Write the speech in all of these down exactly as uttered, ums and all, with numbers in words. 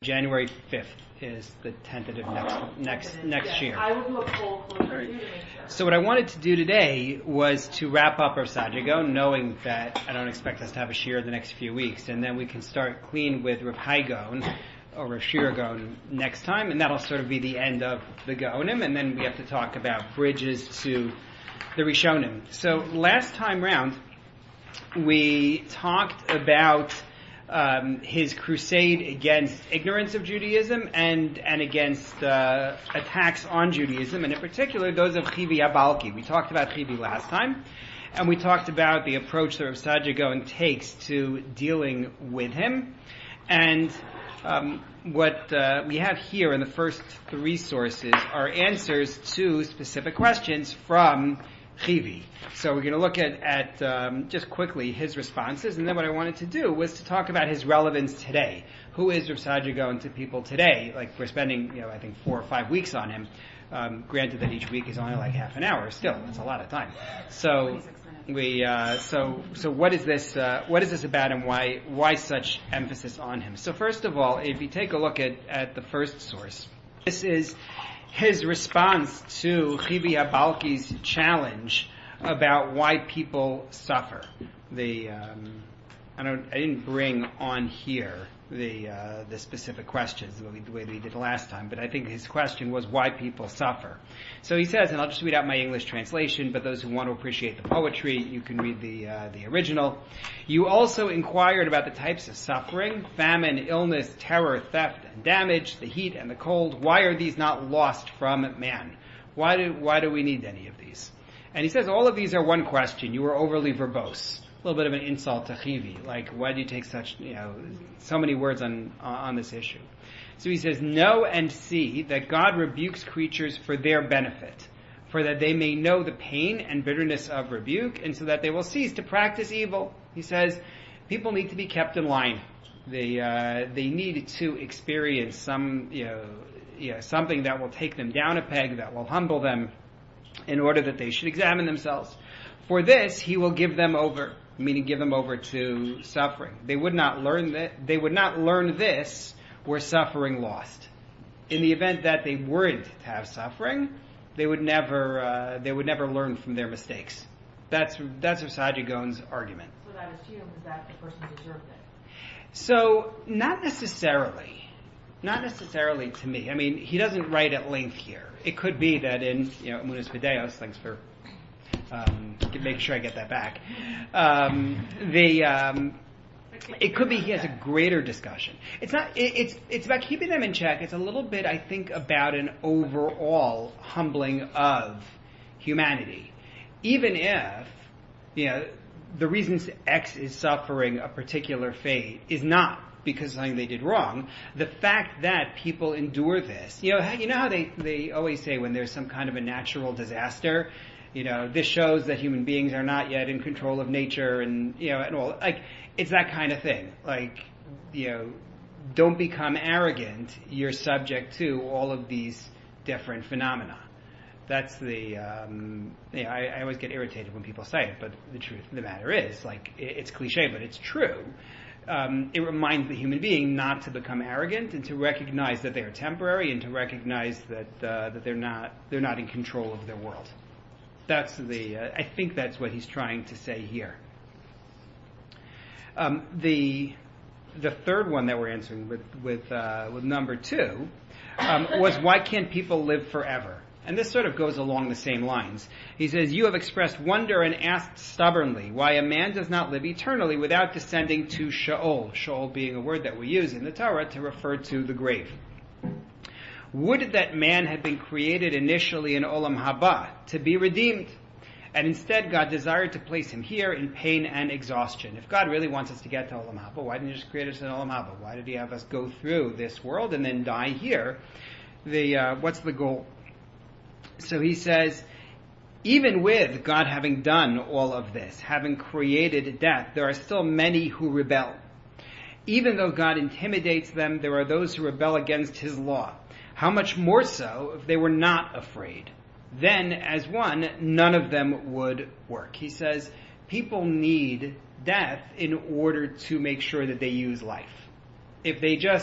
January fifth is the tentative next next next yes. year. I would look full closer Right. to make sure. So what I wanted to do today was to wrap up our Sajago, knowing that I don't expect us to have a shiur the next few weeks, and then we can start clean with Rav Hai Gaon or Rav Shira Gaon next time, and that'll sort of be the end of the Gaonim, and then we have to talk about bridges to the Rishonim. So last time round, we talked about um, his crusade against ignorance of Judaism and and against uh, attacks on Judaism, and in particular those of Chivi Abalki. We talked about Chivi last time, and we talked about the approach that Rav Saadia Gaon takes to dealing with him. And um, what uh, we have here in the first three sources are answers to specific questions from Chivi. So we're going to look at, at um, just quickly his responses, and then what I wanted to do was to talk about his relevance today. Who is Rav Saadia Gaon to people today? Like, we're spending, you know, I think four or five weeks on him. Um, granted that each week is only like half an hour. Still, that's a lot of time. So we, uh, so so what is this? Uh, what is this about, and why why such emphasis on him? So first of all, if you take a look at at the first source, this is his response to Chivi Abalki's challenge about why people suffer. The um, I don't I didn't bring on here the uh, the specific questions the way, the way we did last time, but I think his question was why people suffer. So he says, and I'll just read out my English translation, but those who want to appreciate the poetry, you can read the uh, the original. You also inquired about the types of suffering: famine, illness, terror, theft, and damage, the heat and the cold. Why are these not lost from man? Why do why do we need any of these? And he says all of these are one question. You were overly verbose. A little bit of an insult to Chivi. Like, why do you take such, you know, so many words on on this issue? So he says, know and see that God rebukes creatures for their benefit, for that they may know the pain and bitterness of rebuke, and so that they will cease to practice evil. He says, people need to be kept in line. They uh, they need to experience some, you know, you know, something that will take them down a peg, that will humble them, in order that they should examine themselves. For this, he will give them over, meaning give them over to suffering. They would not learn that. They would not learn this were suffering lost. In the event that they weren't to have suffering, they would never. Uh, they would never learn from their mistakes. That's that's Rav Saadia Gaon's argument. So that assumes that the person deserved it. So not necessarily, not necessarily to me. I mean, he doesn't write at length here. It could be that in you know Emunas Fideos, thanks for. Um, make sure I get that back. Um, the um, it could be he has a greater discussion. It's not. It, it's it's about keeping them in check. It's a little bit, I think, about an overall humbling of humanity. Even if you know the reasons X is suffering a particular fate is not because of something they did wrong. The fact that people endure this, you know, you know how they they always say when there's some kind of a natural disaster. You know, this shows that human beings are not yet in control of nature, and you know, and all like it's that kind of thing. Like, you know, don't become arrogant. You're subject to all of these different phenomena. That's the. Um, you know, I, I always get irritated when people say it, but the truth of the matter is, like, it, it's cliche, but it's true. Um, it reminds the human being not to become arrogant and to recognize that they are temporary, and to recognize that uh, that they're not they're not in control of their world. That's the. Uh, I think that's what he's trying to say here. Um, the the third one that we're answering with with uh, with number two um, was why can't people live forever? And this sort of goes along the same lines. He says, you have expressed wonder and asked stubbornly why a man does not live eternally without descending to Sheol. Sheol being a word that we use in the Torah to refer to the grave. Would that man had been created initially in Olam Haba to be redeemed, and instead God desired to place him here in pain and exhaustion. If God really wants us to get to Olam Haba, why didn't he just create us in Olam Haba? Why did he have us go through this world and then die here? The uh, what's the goal? So he says, even with God having done all of this, having created death, there are still many who rebel. Even though God intimidates them, there are those who rebel against his law. How much more so if they were not afraid? Then, as one, none of them would work. He says, people need death in order to make sure that they use life. If they just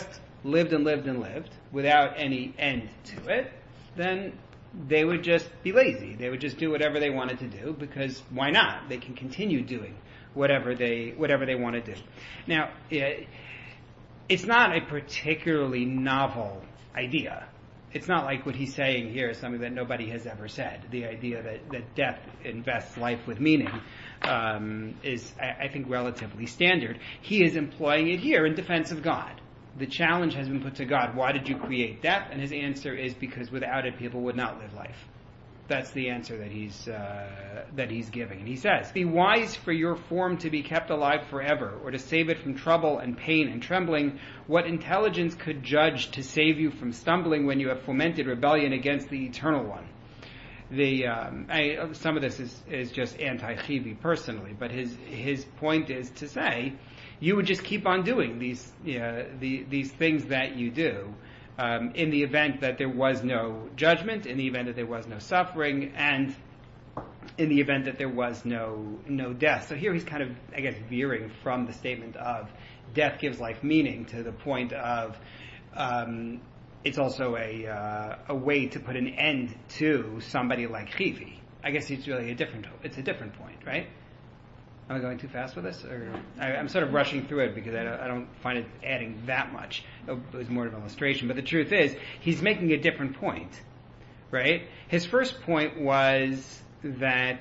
lived and lived and lived without any end to it, then they would just be lazy. They would just do whatever they wanted to do, because why not? They can continue doing whatever they whatever they want to do. Now, it, it's not a particularly novel idea. It's not like what he's saying here is something that nobody has ever said. The idea that, that death invests life with meaning um, is, I, I think, relatively standard. He is employing it here in defense of God. The challenge has been put to God, why did you create death? And his answer is because without it, people would not live life. That's the answer that he's uh, that he's giving. And he says, be wise for your form to be kept alive forever, or to save it from trouble and pain and trembling. What intelligence could judge to save you from stumbling when you have fomented rebellion against the Eternal One? The um, I, some of this is, is just anti-Chivi personally, but his his point is to say, you would just keep on doing these uh, the, these things that you do um, in the event that there was no judgment, in the event that there was no suffering, and in the event that there was no no death. So here he's kind of, I guess, veering from the statement of death gives life meaning to the point of um, it's also a uh, a way to put an end to somebody like Chivi. I guess it's really a different it's a different point, right? Am I going too fast with this? Or I, I'm sort of rushing through it because I don't, I don't find it adding that much. It was more of an illustration. But the truth is, he's making a different point, right? His first point was that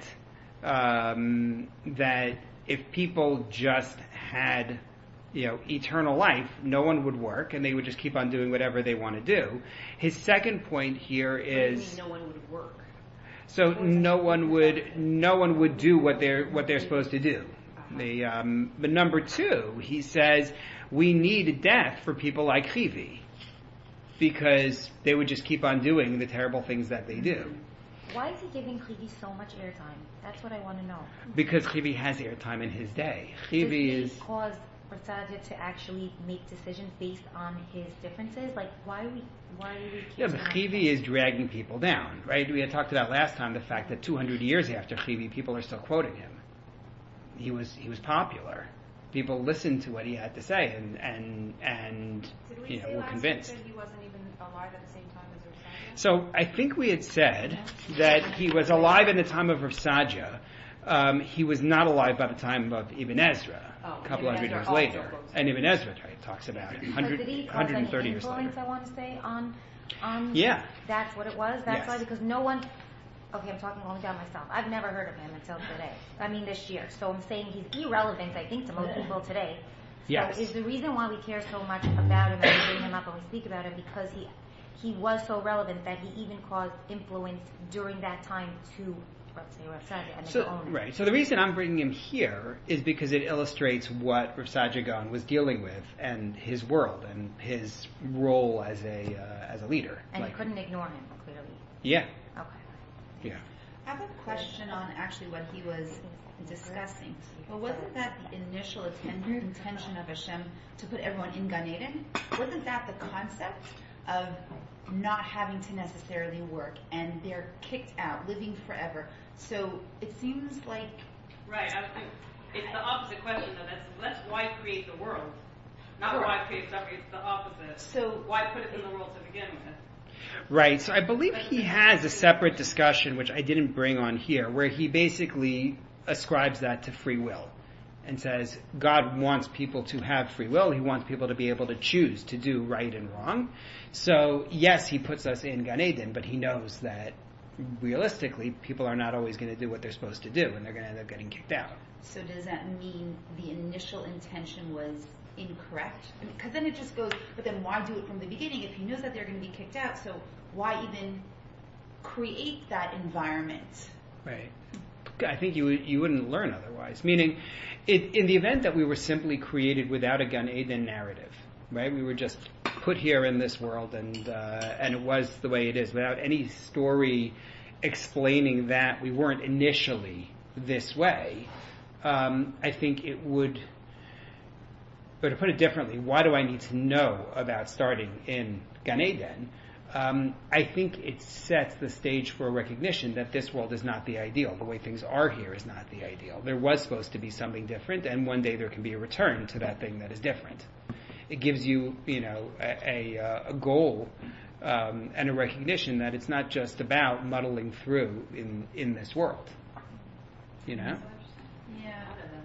um, that if people just had, you know, eternal life, no one would work, and they would just keep on doing whatever they want to do. His second point here is, what do you mean no one would work? so no one would no one would do what they're what they're supposed to do. The um, but number two, he says we need death for people like Chivi, because they would just keep on doing the terrible things that they do. Why is he giving Chivi so much airtime? That's what I want to know. Because Chivi has airtime in his day. Does Chivi he is cause Rasadia to actually make decisions based on his differences? Like, why are we why are we? yeah, but Chivi is dragging people down, right? We had talked about last time the fact that two hundred years after Chivi, people are still quoting him. He was he was popular. People listened to what he had to say, and and and Did we you know say were last convinced. week that he wasn't even alive at the same time as Rasadia? So I think we had said that he was alive in the time of Rav Sadia. Um, he was not alive by the time of Ibn Ezra, Oh, a couple Ibn hundred Ezra years also later. goes- And Ibn Ezra right, talks about it, one But hundred, did he cause one hundred thirty any years influence, later. I want to say, on on Yeah. that's what it was? That's Yes. why, because no one okay, I'm talking only about myself. I've never heard of him until today. I mean this year. So I'm saying he's irrelevant, I think, to most people today. So Yes. is the reason why we care so much about him and we bring him up and we speak about him because he he was so relevant that he even caused influence during that time to, let's say, Rav Sadia and the So, Gaon. right. So the reason I'm bringing him here is because it illustrates what Rav Sadia Gaon was dealing with and his world and his role as a uh, as a leader. And Like- you couldn't ignore him, clearly. Yeah. Okay. Yeah. I have a question on actually what he was discussing. Well, wasn't that the initial atten- intention of Hashem to put everyone in Gan Eden? Wasn't that the concept of not having to necessarily work and they're kicked out, living forever? So it seems like Right. I think it's the opposite question, though. That's that's why create the world, not Sure. why create suffering. It's the opposite. So- why put it in the world to begin with? Right. So I believe he has a separate discussion, which I didn't bring on here, where he basically ascribes that to free will and says God wants people to have free will. He wants people to be able to choose to do right and wrong. So yes, he puts us in Gan Eden, but he knows that realistically people are not always going to do what they're supposed to do, and they're going to end up getting kicked out. So does that mean the initial intention was incorrect? Because then it just goes, but then why do it from the beginning if he knows that they're going to be kicked out? So why even create that environment? Right. I think you you wouldn't learn otherwise. Meaning, it, in the event that we were simply created without a Gan Eden narrative, right? We were just put here in this world, and uh, and it was the way it is, without any story explaining that we weren't initially this way. Um, I think it would. Or to put it differently, why do I need to know about starting in Gan Eden? Um, I think it sets the stage for a recognition that this world is not the ideal. The way things are here is not the ideal. There was supposed to be something different, and one day there can be a return to that thing that is different. it gives you, you know, a, a, a goal um, and a recognition that it's not just about muddling through in, in this world. You know? Yeah.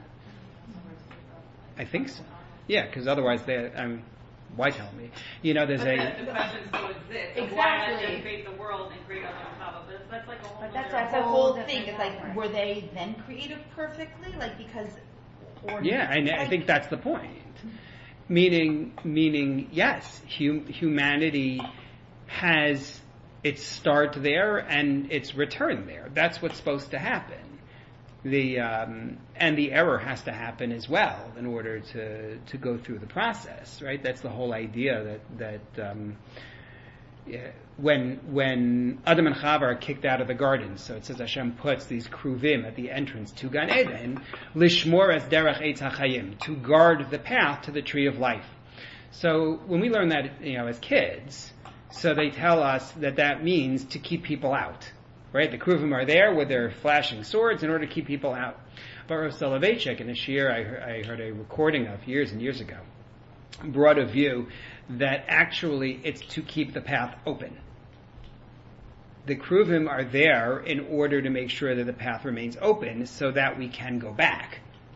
I think so. Yeah, because otherwise, they, I mean, why tell me? You know, there's But a... the, the question still exists. Exactly. Why Hashem create the world and create Adam and Chava? But that's like a whole But that's other- That's a the whole whole thing. different It's like, topic. were they then created perfectly? Like, because... Or Yeah, and I like- think that's the point. Meaning, meaning, yes, hum, humanity has its start there and its return there. That's what's supposed to happen. The um, and the error has to happen as well in order to to go through the process, right? That's the whole idea that that um, yeah, when when Adam and Chava are kicked out of the garden, so it says Hashem puts these kruvim at the entrance to Gan Eden, lishmor es derech eitz hachayim, to guard the path to the tree of life. So when we learn that, you know, as kids, so they tell us that that means to keep people out. Right, the Kruvim are there with their flashing swords in order to keep people out. But Rav Soloveitchik, in a shiur I heard, I heard a recording of years and years ago, brought a view that actually it's to keep the path open. The Kruvim are there in order to make sure that the path remains open so that we can go back.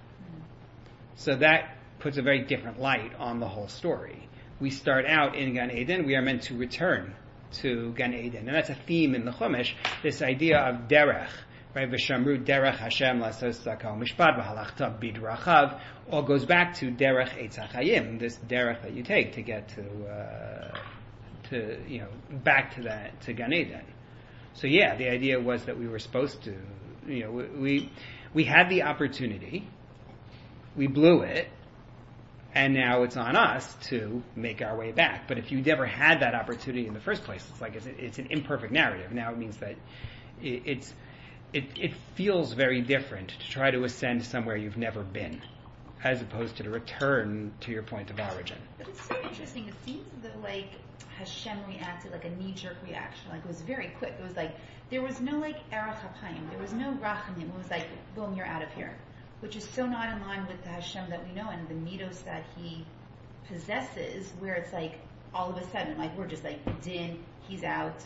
So that puts a very different light on the whole story. We start out in Gan Eden, we are meant to return to Gan Eden. And that's a theme in the Chumash, this idea of derech, right? V'shamru derech Hashem lasos zakal mishpat v'halachta bidrachav, all goes back to derech eitz hachayim, this derech that you take to get to, uh, to, you know, back to that, to Gan Eden. So yeah, the idea was that we were supposed to, you know, we, we had the opportunity, we blew it, and now it's on us to make our way back. But if you never had that opportunity in the first place, it's like it's, it's an imperfect narrative. Now it means that it, it's it, it feels very different to try to ascend somewhere you've never been, as opposed to to return to your point of origin. But it's so interesting. It seems as though, like, Hashem reacted like a knee-jerk reaction. Like, it was very quick. It was like, there was no, like, erech hapayim. There was no rachamim. It was like, boom, you're out of here. Which is so not in line with the Hashem that we know and the mitos that he possesses, where it's like, all of a sudden, like, we're just like, din, he's out.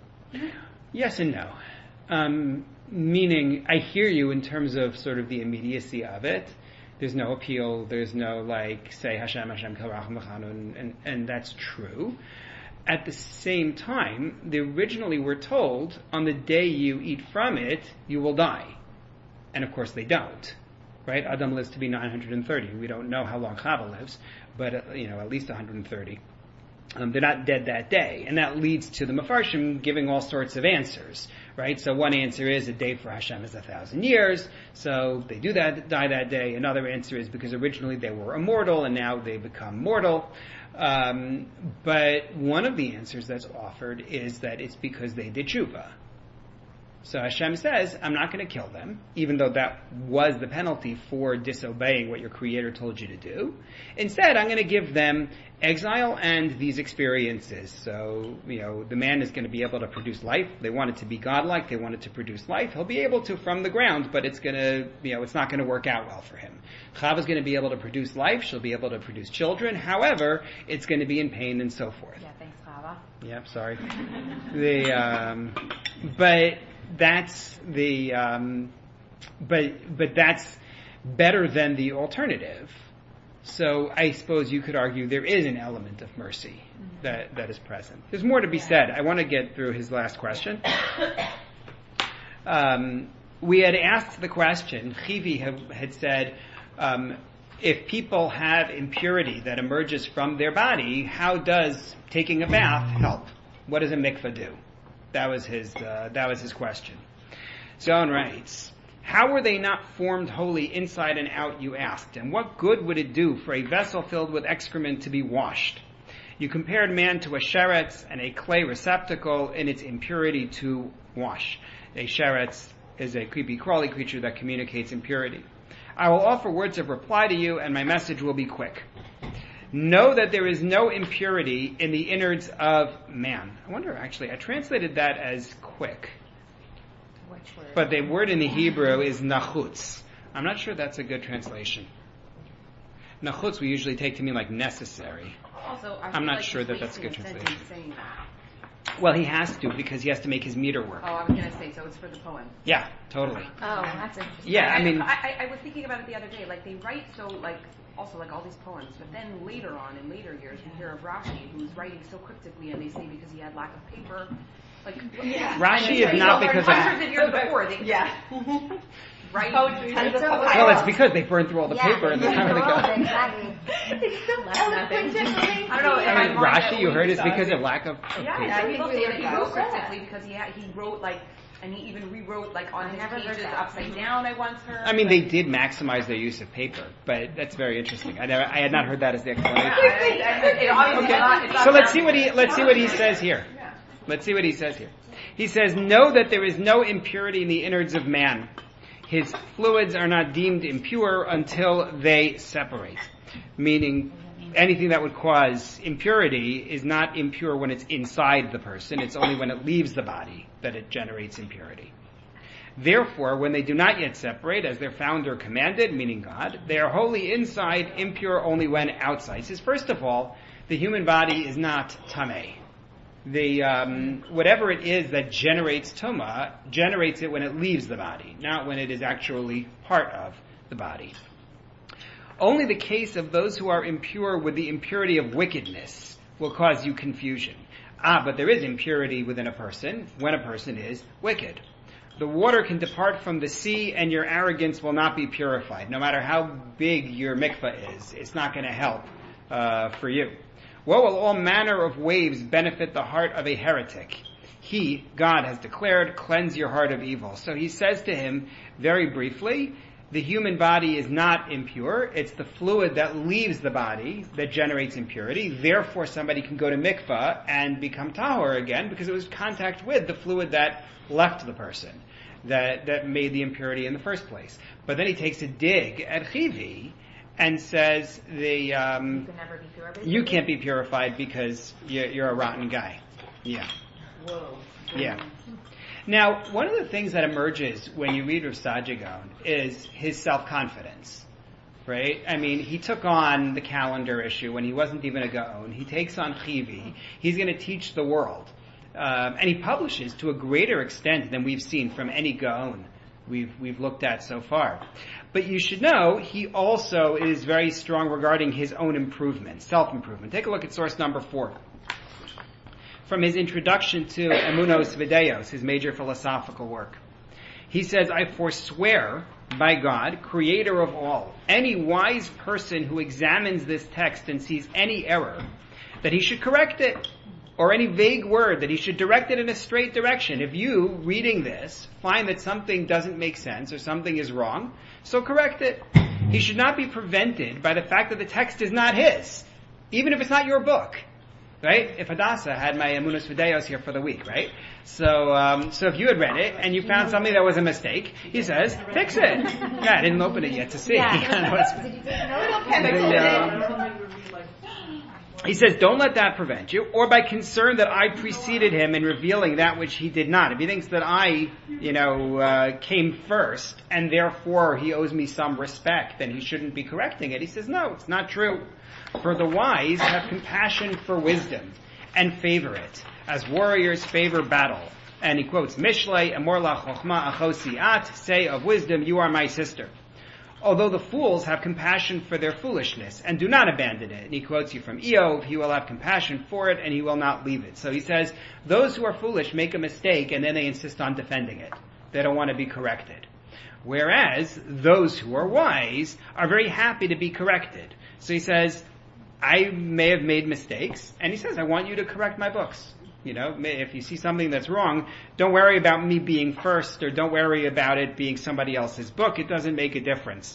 Yes and no. Um, meaning, I hear you in terms of sort of the immediacy of it. There's no appeal. There's no, like, say, Hashem, Hashem, Kal Racham V'Chanun, and, and that's true. At the same time, they originally were told, on the day you eat from it, you will die. And of course they don't. Right? Adam lives to be nine hundred thirty. We don't know how long Chava lives, but, uh, you know, at least one hundred thirty. Um, they're not dead that day. And that leads to the Mefarshim giving all sorts of answers, right? So one answer is a day for Hashem is a thousand years, so they do that, die that day. Another answer is because originally they were immortal and now they become mortal. Um, but one of the answers that's offered is that it's because they did tshuva. So Hashem says, I'm not going to kill them, even though that was the penalty for disobeying what your Creator told you to do. Instead, I'm going to give them exile and these experiences. So, you know, the man is going to be able to produce life. They want it to be godlike. They want it to produce life. He'll be able to from the ground, but it's going to, you know, it's not going to work out well for him. Chava's going to be able to produce life. She'll be able to produce children. However, it's going to be in pain and so forth. Yeah, thanks, Chava. Yep, sorry. the, um, but that's the, um, but, but that's better than the alternative. So I suppose you could argue there is an element of mercy mm-hmm. that, that is present. There's more to be said. I want to get through his last question. Um, we had asked the question, Chivi have, had said, um, if people have impurity that emerges from their body, how does taking a bath help? What does a mikveh do? That was his, uh, that was his question. John writes, how were they not formed holy inside and out, you asked, and what good would it do for a vessel filled with excrement to be washed? You compared man to a sheretz and a clay receptacle in its impurity to wash. A sheretz is a creepy crawly creature that communicates impurity. I will offer words of reply to you, and my message will be quick. Know that there is no impurity in the innards of man. I wonder, actually, I translated that as quick. Which word? But the word in the Hebrew is nachutz. I'm not sure that's a good translation. Nachutz we usually take to mean like necessary. Also, I I'm feel not like sure he's that that's a good wasting translation. sentence saying that. Well, he has to because he has to make his meter work. Oh, I was gonna say, so it's for the poem. Yeah, totally. Oh, that's interesting. Yeah, I mean, I, I, I was thinking about it the other day. Like they write so like also like all these poems, but then later on in later years we hear of Rashi who's writing so cryptically, and they say because he had lack of paper. Like Yeah. Rashi is not because of. hundreds of years before. They, Yeah. right? Poetry. It's so Well, it's because they burned through all the yeah, paper in the yeah, time of the they're all- God. exactly. It's so That's eloquent nothing. and amazing. I don't know. I mean, Am wrong that Rashi, you we heard, is decided- because of lack of, of Yeah, paper. yeah, people say that he Yeah. wrote cryptically because he had, he wrote like, and he even rewrote like on I his never heard pages that. upside down. I once heard. I mean, but- they did maximize their use of paper, but that's very interesting. I never, I had not heard that as the Yeah, explanation. I- I- I- it obviously Okay, is not- it's not so let's see what he founded. let's see what he says here. Yeah. Let's see what he says here. He says, "Know that there is no impurity in the innards of man. His fluids are not deemed impure until they separate." Meaning, anything that would cause impurity is not impure when it's inside the person. It's only when it leaves the body that it generates impurity. Therefore, when they do not yet separate, as their founder commanded, meaning God, they are wholly inside, impure only when outside. He says, first of all, the human body is not tameh. The um, whatever it is that generates tuma generates it when it leaves the body, not when it is actually part of the body. Only the case of those who are impure with the impurity of wickedness will cause you confusion. Ah, but there is impurity within a person when a person is wicked. The water can depart from the sea and your arrogance will not be purified. No matter how big your mikvah is, it's not going to help uh, for you. What will all manner of waves benefit the heart of a heretic? He, God, has declared, cleanse your heart of evil. So he says to him, very briefly, the human body is not impure. It's the fluid that leaves the body that generates impurity. Therefore, somebody can go to mikvah and become tahor again because it was contact with the fluid that left the person, that, that made the impurity in the first place. But then he takes a dig at chivi and says the um, You can never be pure. basically. you can't be purified because you're, you're a rotten guy. Yeah. Whoa. Yeah. Now, one of the things that emerges when you read Rav Saadia Gaon is his self-confidence, right? I mean, he took on the calendar issue when he wasn't even a Gaon. He takes on Chivi. He's going to teach the world. Um, and he publishes to a greater extent than we've seen from any Gaon we've we've looked at so far. But you should know, he also is very strong regarding his own improvement, self-improvement. Take a look at source number four. From his introduction to Emunos Videos, his major philosophical work. He says, I forswear by God, creator of all, any wise person who examines this text and sees any error, that he should correct it, or any vague word, that he should direct it in a straight direction. If you, reading this, find that something doesn't make sense or something is wrong, so correct it. He should not be prevented by the fact that the text is not his, even if it's not your book. Right? If Hadassah had my Emunos Videos here for the week, right? So, um, so if you had read it and you found something that was a mistake, he says, fix it. Yeah, I didn't open it yet to see. Yeah. Kind of what's- Did you take note? Little chemical The, in um, it. He says, don't let that prevent you, or by concern that I preceded him in revealing that which he did not. If he thinks that I, you know, uh, came first, and therefore he owes me some respect, then he shouldn't be correcting it. He says, no, it's not true. For the wise have compassion for wisdom, and favor it, as warriors favor battle. And he quotes, Mishlei, Amor la chochma achosiat, say of wisdom, you are my sister. Although the fools have compassion for their foolishness and do not abandon it. And he quotes you from Eov, he will have compassion for it and he will not leave it. So he says, those who are foolish make a mistake and then they insist on defending it. They don't want to be corrected. Whereas those who are wise are very happy to be corrected. So he says, I may have made mistakes, and he says, I want you to correct my books. You know, if you see something that's wrong, don't worry about me being first, or don't worry about it being somebody else's book. It doesn't make a difference.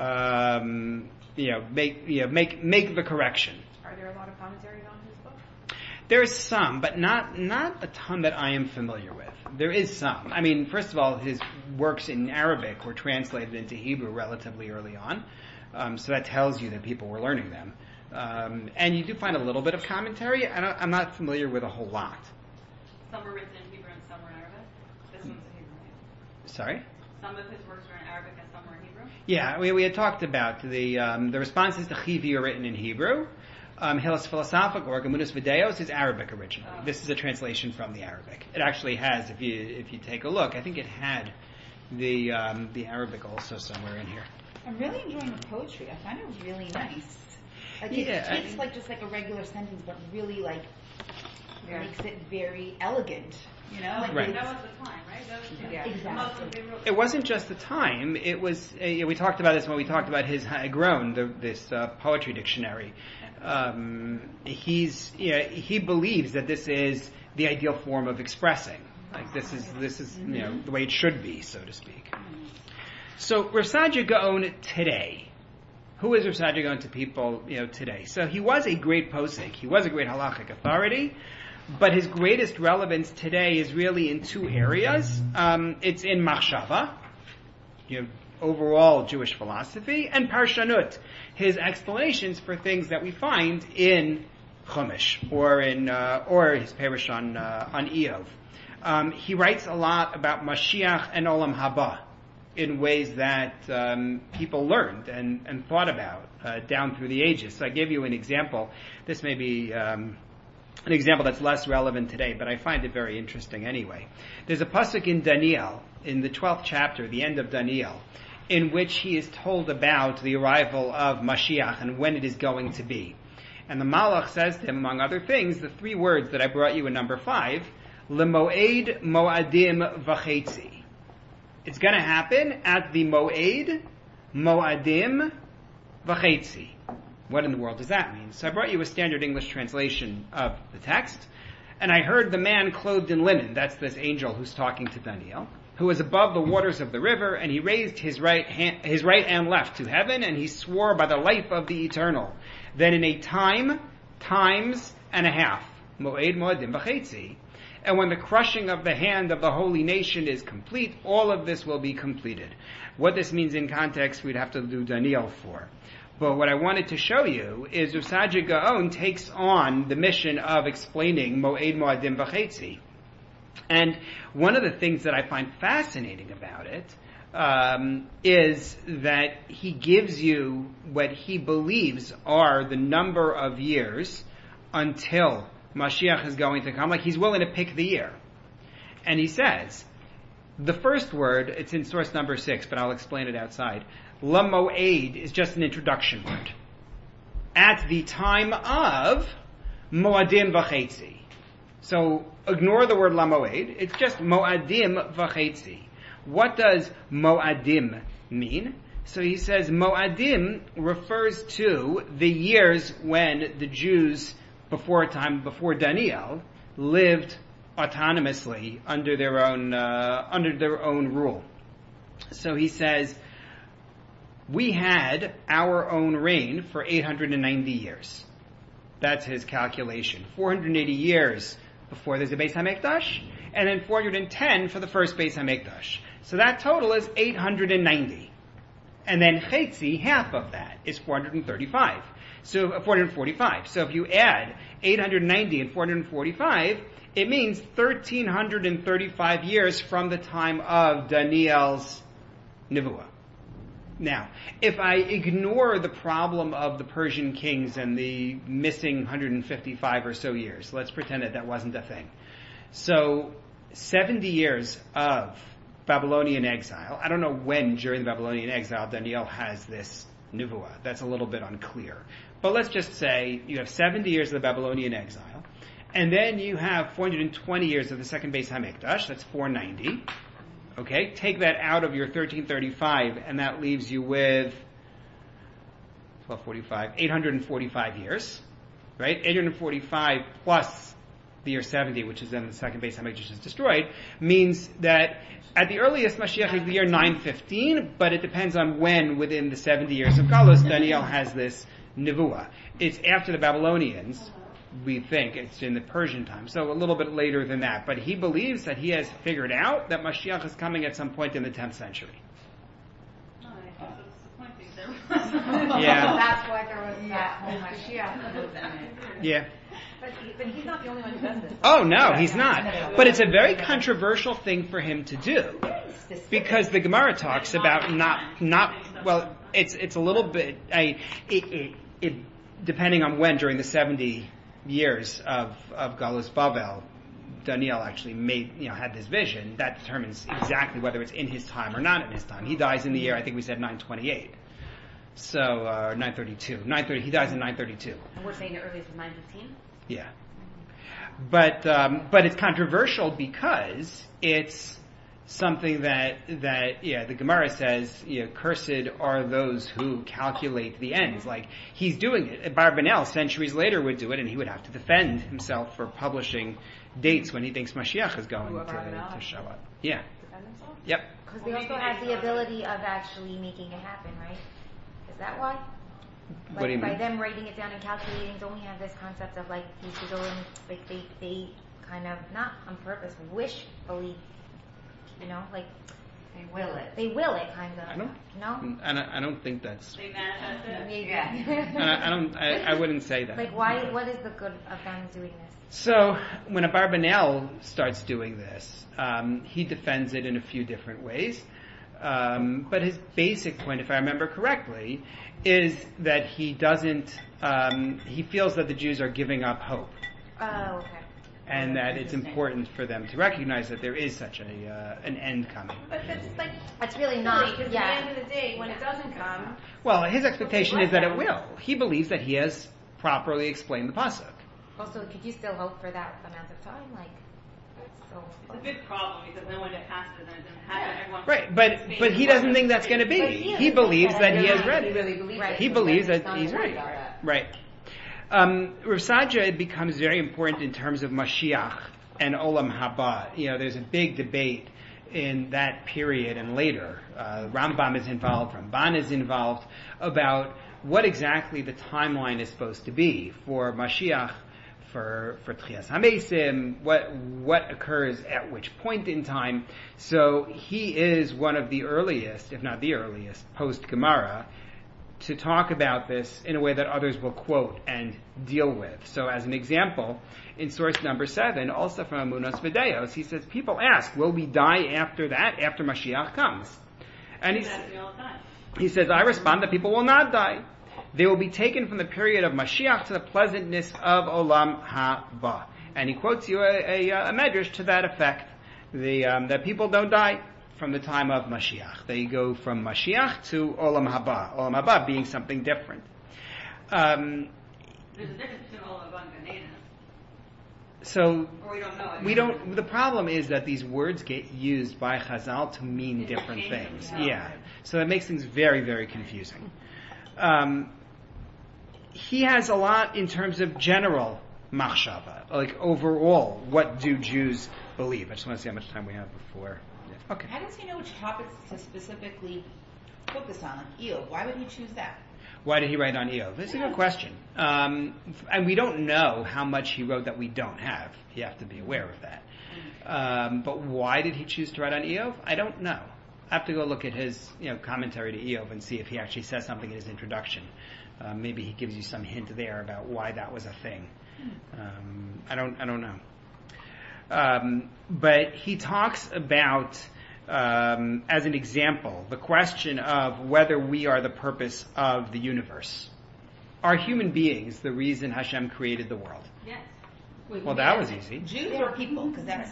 Um, you know, make you know, make make the correction. Are there a lot of commentaries on his book? There's some, but not not a ton that I am familiar with. There is some. I mean, first of all, his works in Arabic were translated into Hebrew relatively early on, um, so that tells you that people were learning them. Um, and you do find a little bit of commentary. I don't, I'm not familiar with a whole lot. Some were written in Hebrew and some were in Arabic. This one's in Hebrew, right? Sorry? some of his works are in Arabic and some are in Hebrew? Yeah, we, we had talked about the um, the responses to Chivi are written in Hebrew. Um, Hillas Philosophic or Gemunus Videos is Arabic originally. Oh. This is a translation from the Arabic. It actually has, if you if you take a look, I think it had the um, the Arabic also somewhere in here. I'm really enjoying the poetry. I find it really nice. Like it Yeah, I takes mean- like just like a regular sentence, but really like Yeah. makes it very elegant. You know, like Right. it's- That was the time, right? That was, Yeah. Most of Exactly. they wrote. It wasn't just the time. It was. Uh, we talked about this when we talked about his Ha'agron, the, this uh, poetry dictionary. Um, he's. You know, he believes that this is the ideal form of expressing. Like this is. This is. You know, the way it should be, so to speak. So Rav Saadia Gaon today. Who is Rav Saadia Gaon to people? You know, today. So he was a great posek. He was a great halachic authority. But his greatest relevance today is really in two areas. Um, it's in Machshava, you know, overall Jewish philosophy, and Parshanut, his explanations for things that we find in Chumash or in uh, or his parish on uh, on Eov. Um, he writes a lot about Mashiach and Olam Haba in ways that um, people learned and, and thought about uh, down through the ages. So I gave you an example. This may be um, an example that's less relevant today, but I find it very interesting anyway. There's a pasuk in Daniel, in the twelfth chapter, the end of Daniel, in which he is told about the arrival of Mashiach and when it is going to be. And the Malach says to him, among other things, the three words that I brought you in number five, L'moed moadim v'chetzi. It's going to happen at the moed moadim v'chetzi. What in the world does that mean? So I brought you a standard English translation of the text, and I heard the man clothed in linen, that's this angel who's talking to Daniel, who was above the waters of the river, and he raised his right hand, his right and left to heaven, and he swore by the life of the eternal, that in a time, times, and a half, moed moadim v'chetzi, and when the crushing of the hand of the holy nation is complete, all of this will be completed. What this means in context, we'd have to do Daniel for. But what I wanted to show you is Rav Saadia Gaon takes on the mission of explaining Moed Moadim V'chetzi. And one of the things that I find fascinating about it um, is that he gives you what he believes are the number of years until Mashiach is going to come. Like he's willing to pick the year. And he says, the first word, it's in source number six, but I'll explain it outside. Lamoed is just an introduction word. At the time of Moadim V'chetzi. So ignore the word Lamoed. It's just Moadim V'chetzi. What does Moadim mean? So he says Moadim refers to the years when the Jews, before a time, before Daniel, lived autonomously under their own uh, under their own rule. So he says, we had our own reign for eight hundred ninety years. That's his calculation. four hundred eighty years before there's a Beis HaMikdash, and then four hundred ten for the first Beis HaMikdash. So that total is eight hundred ninety. And then Chetzi, half of that, is four hundred thirty-five. So uh, four hundred forty-five. So if you add eight hundred ninety and four hundred forty-five, it means one thousand three hundred thirty-five years from the time of Daniel's Nevuah. Now, if I ignore the problem of the Persian kings and the missing one hundred fifty-five or so years, let's pretend that that wasn't a thing. So, seventy years of Babylonian exile. I don't know when during the Babylonian exile Daniel has this Nevuah. That's a little bit unclear. But let's just say you have seventy years of the Babylonian exile, and then you have four hundred twenty years of the second Beis HaMikdash, that's four hundred ninety. Okay, take that out of your thirteen thirty-five, and that leaves you with twelve forty-five, eight hundred forty-five years, right? eight hundred forty-five plus the year seventy, which is then the second Beis HaMikdash is destroyed, means that at the earliest Mashiach is the year nine fifteen, but it depends on when within the seventy years of Galus Daniel has this Nevuah. It's after the Babylonians. We think it's in the Persian time, so a little bit later than that. But he believes that he has figured out that Mashiach is coming at some point in the tenth century. Oh, I guess it's disappointing there. Yeah. That's why there was that whole Mashiach movement. Yeah. But but he's not the only one who does this. Oh no, Yeah, he's yeah. not. But it's a very controversial thing for him to do, because the Gemara talks about not not. Well, it's it's a little bit. I it, it, it depending on when during the seventy years of of Galus Bavel, Daniel actually made you know had this vision that determines exactly whether it's in his time or not in his time. He dies in the year I think we said nine twenty-eight. So, uh, nine thirty-two. nine thirty, he dies in nine thirty-two. And we're saying the earliest was nine fifteen? Yeah. But, um, but it's controversial because it's something that, that, yeah, the Gemara says, you know, cursed are those who calculate the ends. Like, he's doing it. Barbanel, centuries later, would do it, and he would have to defend himself for publishing dates when he thinks Mashiach is going to, to show up. Yeah. Defend himself? Yep. Because they also have the ability of actually making it happen, right? Is that why? Like What do you by mean? them writing it down and calculating, don't we have this concept of like you should go in, like they they kind of not on purpose, wishfully, you know, like They will it. they will it kind of. I don't, No. I don't, I don't think that's, They manifest it. Maybe. I, I don't, I, I wouldn't say that. Like why? What is the good of them doing this? So when a Barbanel starts doing this, um, he defends it in a few different ways. Um, but his basic point, if I remember correctly, is that he doesn't, um, he feels that the Jews are giving up hope. Oh, okay. And that it's important for them to recognize that there is such a uh, an end coming. But that's like, It's really not. because Yeah. at the end of the day, when it doesn't come, Well, his expectation is that it will. He believes that he has properly explained the pasuk. Also, could you still hope for that amount of time? Like, so. It's a big problem because then when it passes and it doesn't happen, everyone. Right, but but he doesn't think that's going to be. He believes that he has read he it. really believes Right. it. He because believes then that it's he's not right. about that. Right. Um, Rav Sadia, it becomes very important in terms of Mashiach and Olam Haba. You know, there's a big debate in that period and later. Uh, Rambam is involved, Ramban is involved, about what exactly the timeline is supposed to be for Mashiach, for for Tchias HaMesim, what what occurs at which point in time. So he is one of the earliest, if not the earliest, post-Gemara, to talk about this in a way that others will quote and deal with. So as an example, in source number seven, also from Amunos Videos, he says, people ask, will we die after that, after Mashiach comes? And he, That's me all the time. he says, I respond that people will not die. They will be taken from the period of Mashiach to the pleasantness of Olam Haba. And he quotes you a, a, a medrash to that effect, the, um, that people don't die from the time of Mashiach. They go from Mashiach to Olam Haba. Olam Haba being something different. Um, There's a difference between all of and Gan Eden. so Or we don't know it. we don't. The problem is that these words get used by Chazal to mean different Interchange things. them, yeah. Yeah, so that makes things very, very confusing. Um, he has a lot in terms of general machshava, like overall, what do Jews believe? I just want to see how much time we have before. Yeah. Okay. How does he know which topics to specifically focus on? Like Eov, why would he choose that? Why did he write on Eov? This is a good question. Um, and we don't know how much he wrote that we don't have. You have to be aware of that. Um, but why did he choose to write on Eov? I don't know. I have to go look at his you know, commentary to Eov and see if he actually says something in his introduction. Uh, maybe he gives you some hint there about why that was a thing. Um, I don't. I don't know. Um, but he talks about, um, as an example, the question of whether we are the purpose of the universe. Are human beings the reason Hashem created the world? Yes. Well, that was easy. Jews or people? Because that's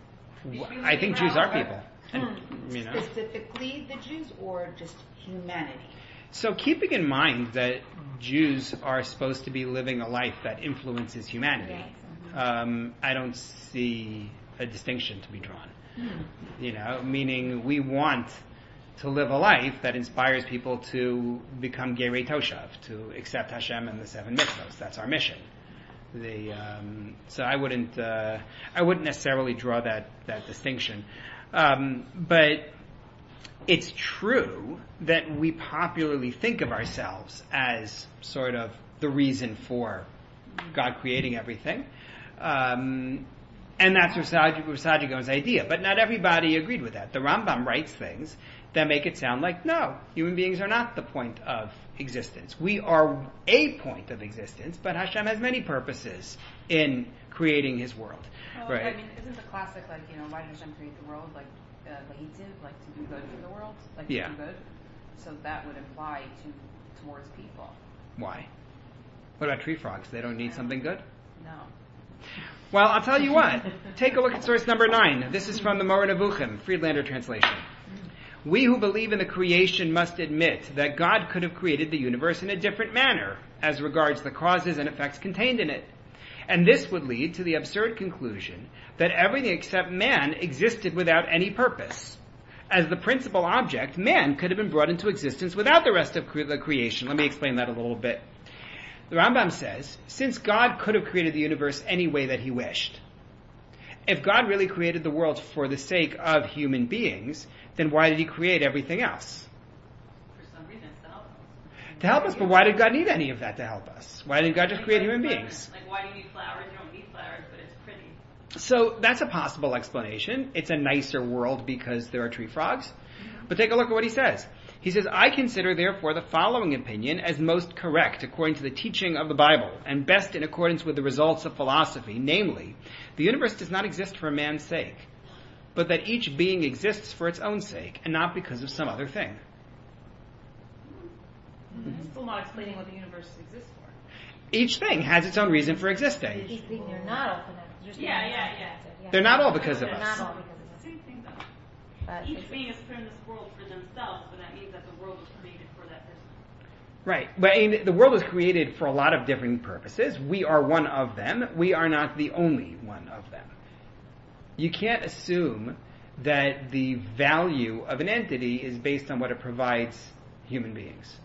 I think Jews are people. And, you know. specifically the Jews or just humanity? So keeping in mind that Jews are supposed to be living a life that influences humanity, um, I don't see a distinction to be drawn. You know, meaning we want to live a life that inspires people to become Gerei Toshav, to accept Hashem and the seven mitzvos. That's our mission. The um, so I wouldn't uh, I wouldn't necessarily draw that that distinction, um, but it's true that we popularly think of ourselves as sort of the reason for God creating everything. Um, and that's Rav Gon's idea. But not everybody agreed with that. The Rambam writes things that make it sound like, no, human beings are not the point of existence. We are a point of existence, but Hashem has many purposes in creating his world. Well, right? I mean, isn't the classic, like, you know, why did Hashem create the world? Like, uh, lahitiv, like to do good for the world? Like, Yeah. to do good? So that would imply to towards people. Why? What about tree frogs? They don't need something good? No. Well, I'll tell you what. Take a look at source number nine. This is from the Moreh Nevuchim, Friedlander translation. We who believe in the creation must admit that God could have created the universe in a different manner as regards the causes and effects contained in it. And this would lead to the absurd conclusion that everything except man existed without any purpose. As the principal object, man could have been brought into existence without the rest of cre- the creation. Let me explain that a little bit. The Rambam says, since God could have created the universe any way that he wished, if God really created the world for the sake of human beings, then why did he create everything else? For some reason, it's to help us. To help us, but why did God need any of that to help us? Why didn't God just create human beings? Like, why do you need flowers? You don't need flowers, but it's pretty. So that's a possible explanation. It's a nicer world because there are tree frogs. But take a look at what he says. He says, I consider therefore the following opinion as most correct according to the teaching of the Bible and best in accordance with the results of philosophy, namely, the universe does not exist for man's sake, but that each being exists for its own sake and not because of some other thing. Mm-hmm. Still not explaining what the universe exists for. Each thing has its own reason for existing. These things are not all connected. Just Yeah, they're yeah, not yeah. connected, yeah. They're not all because of They're us. not all because of us. Same thing though. But Each it's- being is put in this world for themselves, but that means that the world was created for that person. Right. But I mean, the world was created for a lot of different purposes. We are one of them. We are not the only one of them. You can't assume that the value of an entity is based on what it provides human beings.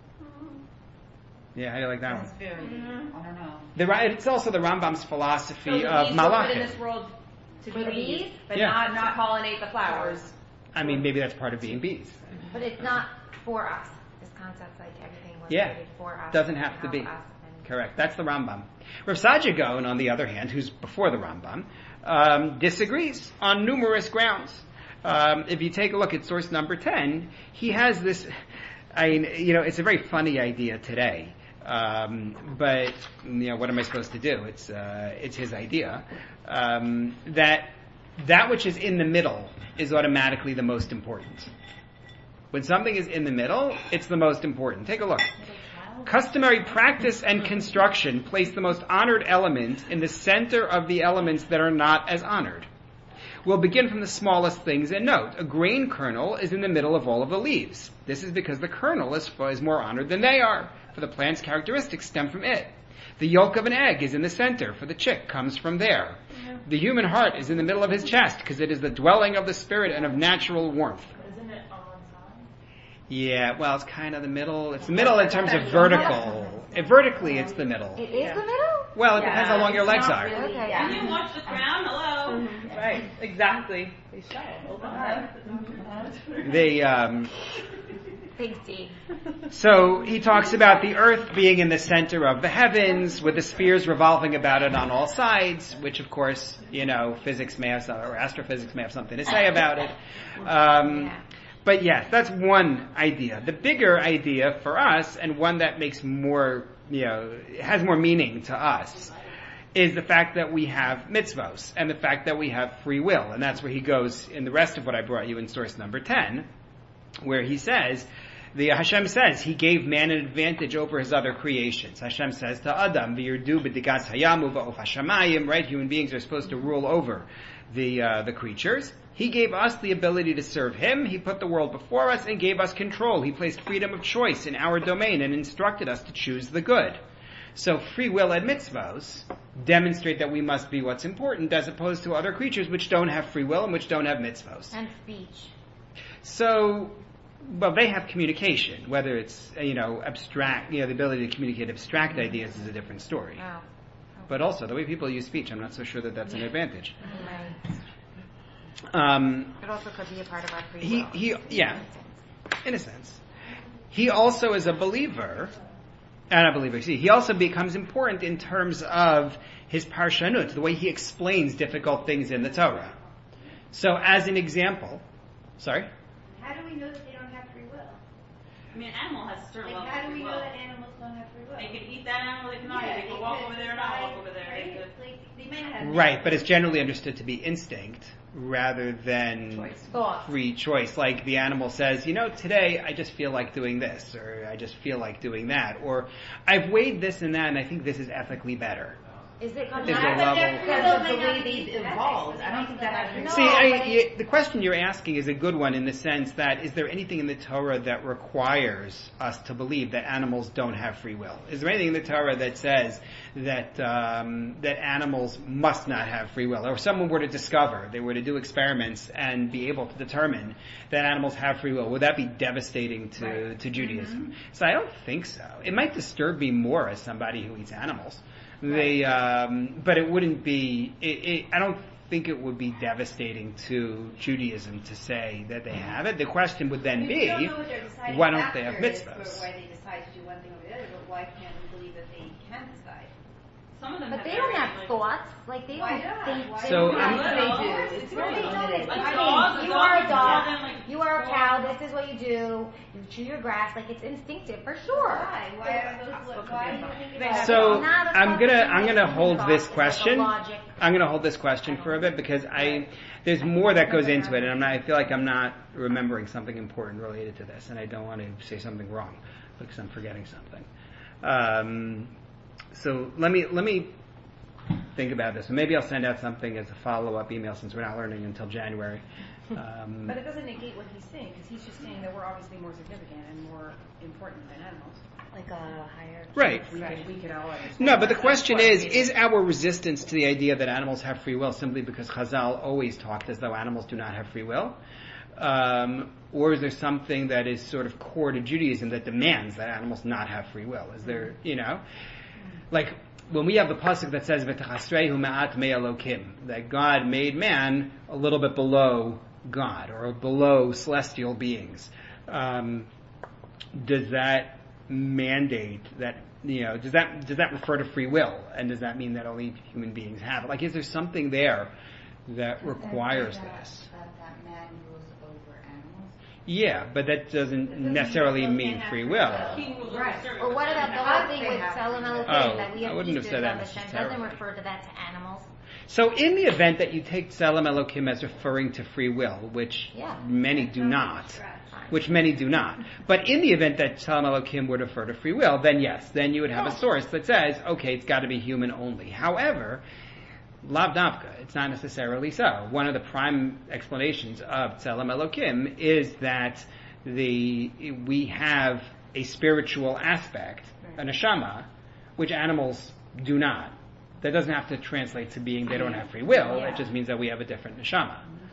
Yeah, how do you like that That's one? very, I don't know. The, Ra- it's also the Rambam's So philosophy the of bees were put in malachim. this world to For be the bees, bees? but Yeah. not not pollinate the flowers. I mean, maybe that's part of being bees. But it's not for us. This concept's like everything was Yeah. created for us. Doesn't have to be. help us, and- Correct. That's the Rambam. Rav Saadia Gaon, on the other hand, who's before the Rambam, um, disagrees on numerous grounds. Um, if you take a look at source number ten, he has this, I mean, you know, it's a very funny idea today. Um, but, you know, what am I supposed to do? It's, uh, it's his idea. Um, that that which is in the middle is automatically the most important. When something is in the middle, it's the most important. Take a look. Customary practice and construction place the most honored element in the center of the elements that are not as honored. We'll begin from the smallest things and note. A grain kernel is in the middle of all of the leaves. This is because the kernel is, is more honored than they are, for the plant's characteristics stem from it. The yolk of an egg is in the center, for the chick comes from there. The human heart is in the middle of his chest, because it is the dwelling of the spirit and of natural warmth. Isn't it on one side? Yeah, well, it's kind of the middle. It's the middle in terms of vertical. If vertically, it's the middle. It is the middle? Well, it depends how long your legs are. Okay. Can you watch the crown? Hello. Right, exactly. They shall. Open up. They, um, Big D. so he talks about the earth being in the center of the heavens, with the spheres revolving about it on all sides, which of course, you know, physics may have, some, or astrophysics may have something to say about it. Um, Yeah. But yes, that's one idea. The bigger idea for us, and one that makes more, you know, has more meaning to us, is the fact that we have mitzvos, and the fact that we have free will. And that's where he goes in the rest of what I brought you in source number ten, where he says, the Hashem says he gave man an advantage over his other creations. Hashem says to Adam, "V'yirdu b'digas hayamu va'of hashamayim," right? Human beings are supposed to rule over the uh, the creatures. He gave us the ability to serve him. He put the world before us and gave us control. He placed freedom of choice in our domain and instructed us to choose the good. So free will and mitzvos demonstrate that we must be what's important, as opposed to other creatures which don't have free will and which don't have mitzvos. And speech. So, well, they have communication. Whether it's, you know, abstract, you know, the ability to communicate abstract ideas is a different story. Wow. But also, the way people use speech, I'm not so sure that that's an advantage. Right. Um, It also could be a part of our free he, will. he, yeah, in a sense. He also is a believer, and a believer, see, he also becomes important in terms of his parshanut, the way he explains difficult things in the Torah. So, as an example, sorry? How do we know that they don't have free will? I mean, an animal has a certain Like, level how of do we free know will. that animals don't have free will? They can eat that animal, they cannot. Yeah, they can walk could over there and not decide, walk over there. They right? could. Like, they might not have Right, but it's generally understood to be instinct rather than Choice. Thought. free choice. Like the animal says, you know, today I just feel like doing this, or I just feel like doing that, or I've weighed this and that, and I think this is ethically better. Is it Is because there of a level- Because of the way they've evolved. I don't think that has No, See, I, but y the question you're asking is a good one in the sense that is there anything in the Torah that requires us to believe that animals don't have free will? Is there anything in the Torah that says that um, that animals must not have free will? Or if someone were to discover, they were to do experiments and be able to determine that animals have free will, would that be devastating to, Right. to Judaism? So I don't think so. It might disturb me more as somebody who eats animals. They, um, but it wouldn't be. It, it, I don't think it would be devastating to Judaism to say that they have it. The question would then We be, don't know what their deciding why don't they have factor is mitzvahs? For why they decide to do one thing or the other, but why can't we believe that they can decide? Some of them But have they don't every, have like, thoughts. Like they Why don't not? think. Why they So, don't I'm- have- They do. It's No, very they don't. limited. It's Like I dogs, mean, a you dog are a can dog. tell them, like, You are a go cow. on. This is what you do. You chew your grass. Like it's instinctive for sure. Why? Why are those? Why do you think They it's have- So It's not a I'm gonna fucking I'm gonna human hold thought, this it's like a question. logic. I'm gonna hold this question for a bit because I there's more that goes into it, and I'm not, I feel like I'm not remembering something important related to this, and I don't want to say something wrong because I'm forgetting something. Um, so let me let me think about this, and maybe I'll send out something as a follow-up email since we're not learning until January. Um, But it doesn't negate what he's saying, because he's just saying that we're obviously more significant and more important than animals. Like a higher. right. We could, we could all understand. No, but the that. question That's is, why is our resistance to the idea that animals have free will simply because Chazal always talked as though animals do not have free will? Um, or is there something that is sort of core to Judaism that demands that animals not have free will? Is there, you know, like when we have the pasuk that says "V'tachasrehu ma'at me'elokim," that God made man a little bit below God or below celestial beings. Um, does that mandate that, you know, does that does that refer to free will, and does that mean that only human beings have it? Like, is there something there that requires this? That, that man rules over animals. Yeah, but that doesn't doesn't necessarily mean mean they free have will. King rules over Right. certain- Or what about the certain whole How thing they with have Tzelem free will. Elokim, Oh, that we I have wouldn't have Easter said that of Hashem, doesn't necessarily. refer to that to animals? So in the event that you take Tzelem Elokim as referring to free will, which Yeah. many do not, Trash. which many do not. But in the event that Tzelem Elokim would refer to free will, then yes, then you would have a source that says, okay, it's got to be human only. However, Lav Davka, it's not necessarily so. One of the prime explanations of Tzelem Elokim is that the we have a spiritual aspect, a neshama, which animals do not. That doesn't have to translate to being they don't have free will. Yeah. It just means that we have a different neshama.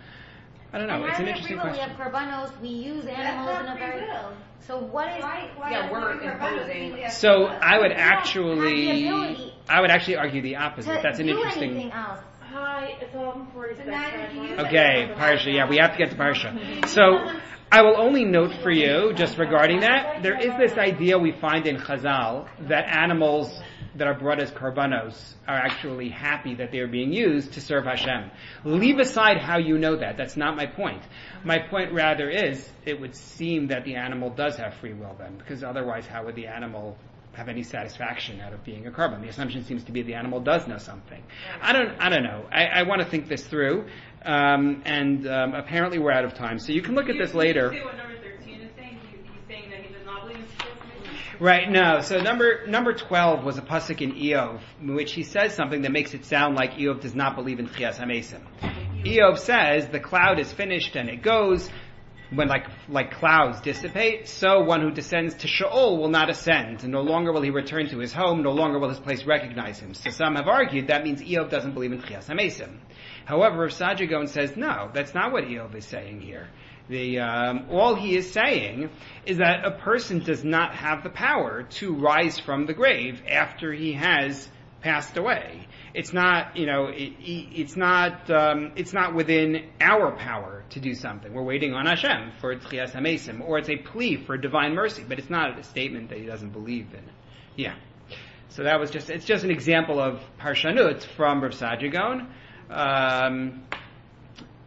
I don't know. And It's how an do we have free interesting will? We question. have korbanos. We use That's animals not in a free very. will. So what is? Why? Why Yeah, are we're we imposing- we have So free will? I would We don't have actually, the ability I would actually argue the to opposite. That's an do interesting. anything else. Hi, it's um for So neither do you. Okay, Parsha. Yeah, we have to get to Parsha. So I will only note for you, just regarding that, there is this idea we find in Chazal that animals that are brought as karbanos are actually happy that they are being used to serve Hashem. Leave aside how you know that. That's not my point. My point rather is, it would seem that the animal does have free will then, because otherwise how would the animal have any satisfaction out of being a carbon? The assumption seems to be the animal does know something. I don't, I don't know. I, I want to think this through, um, and um, apparently we're out of time. So you can look at this later. Can you say what number thirteen is saying? He- He's saying that he does not believe in spiritualism? Right, no. So number number twelve was a pasuk in Eov, in which he says something that makes it sound like Eov does not believe in Tchias HaMesim. Eov says the cloud is finished and it goes. When like like clouds dissipate, so one who descends to Sheol will not ascend, and no longer will he return to his home, no longer will his place recognize him. So some have argued that means Eov doesn't believe in Tchias HaMesim. However, Rav Saadia Gaon says no, that's not what Eov is saying here. The um, all he is saying is that a person does not have the power to rise from the grave after he has passed away. It's not, you know, it, it's not, um, it's not within our power to do something. We're waiting on Hashem for Tchias HaMesim, or it's a plea for divine mercy, but it's not a statement that he doesn't believe in. Yeah. So that was just, it's just an example of Parshanut from Rav Saadia Gaon. Um,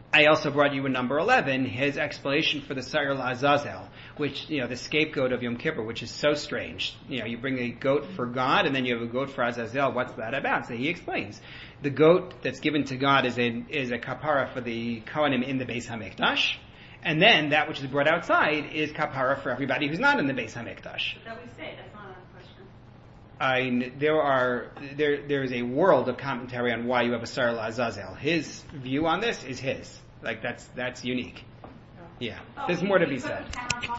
I also brought you in number eleven, his explanation for the Sa'ir L'Azazel, which, you know, the scapegoat of Yom Kippur, which is so strange. You know, you bring a goat for God, and then you have a goat for Azazel. What's that about? So he explains. The goat that's given to God is a, is a kapara for the Kohanim in the Beis HaMikdash, and then that which is brought outside is kapara for everybody who's not in the Beis HaMikdash. But that we say, that's not a question. I, there are, there, there is a world of commentary on why you have a Sa'ir L'Azazel. His view on this is his. Like, that's, that's unique. Yeah. There's more to be said.